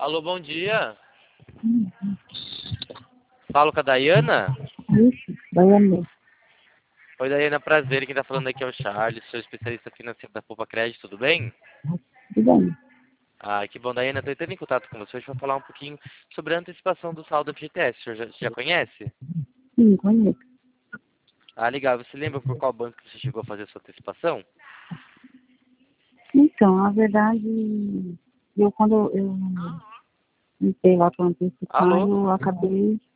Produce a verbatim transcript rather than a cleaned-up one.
Alô, bom dia. Hum, Falo com a Dayana? Isso, Daiane. Oi, Dayana, prazer. Quem tá falando aqui é o Charles, sou especialista financeiro da Poupa Crédito, tudo bem? Tudo bem? Ah, que bom, Dayana. Tô entrando em contato com você hoje para falar um pouquinho sobre a antecipação do saldo F G T S. O senhor já, você já conhece? Sim, conheço. Ah, legal. Você lembra por qual banco você chegou a fazer a sua antecipação? Então, na verdade, eu quando eu entrei lá para antecipar, Alô? eu acabei